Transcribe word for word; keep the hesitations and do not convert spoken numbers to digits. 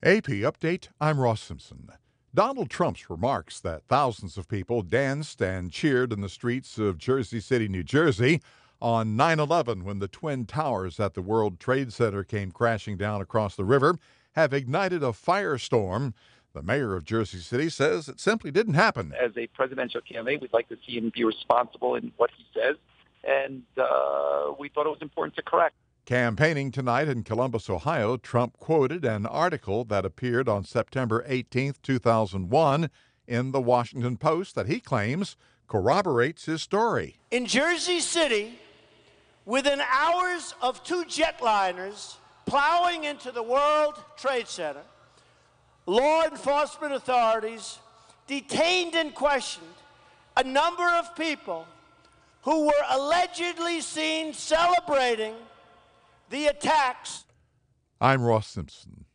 A P Update, I'm Ross Simpson. Donald Trump's remarks that thousands of people danced and cheered in the streets of Jersey City, New Jersey on nine eleven when the Twin Towers at the World Trade Center came crashing down across the river have ignited a firestorm. The mayor of Jersey City says it simply didn't happen. As a presidential candidate, we'd like to see him be responsible in what he says, and uh, we thought it was important to correct. Campaigning tonight in Columbus, Ohio, Trump quoted an article that appeared on September eighteenth, two thousand one in the Washington Post that he claims corroborates his story. In Jersey City, within hours of two jetliners plowing into the World Trade Center, law enforcement authorities detained and questioned a number of people who were allegedly seen celebrating the attacks. I'm Ross Simpson.